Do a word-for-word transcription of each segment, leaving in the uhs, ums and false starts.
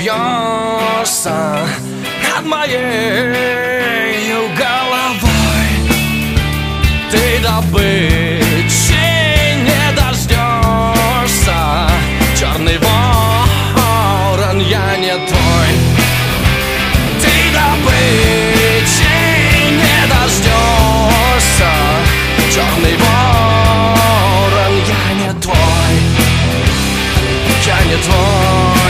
смеешься над моей головой. Ты добычи не дождешься, черный ворон, я не твой. Ты добычи не дождешься, черный ворон, я не твой, я не твой,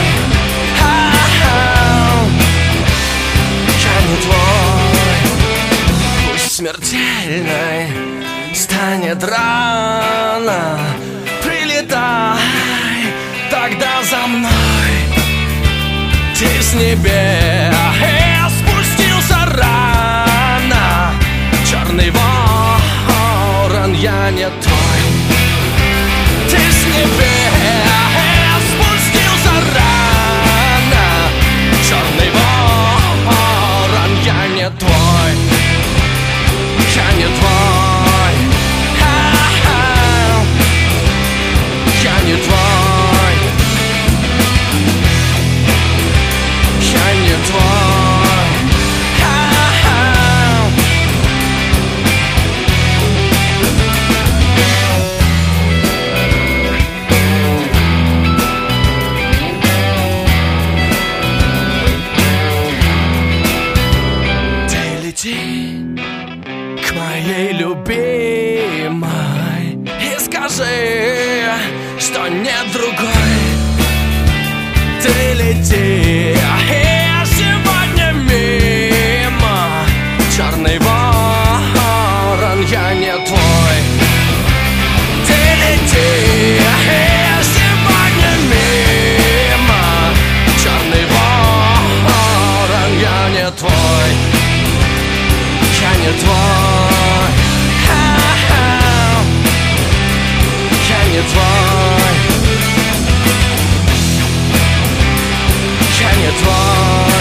я не твой. Пусть смертельной станет рана, прилетай тогда за мной. Ты с небес спустился рано, черный ворон, я не твой. Ты с небес спустился рано, черный ворон, я не твой, я не твой, я не твой, я не твой. Ты лети к моей любимой и скажи, что нет другой. Ты лети, и сегодня мимо, черный ворон, я не твой. Ты лети, и сегодня мимо, черный ворон, я не твой, я не твой, я не твой, я не твой,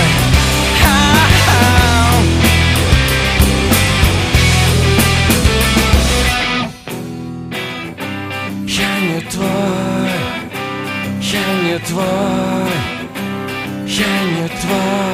я не твой, я не твой, я не твой.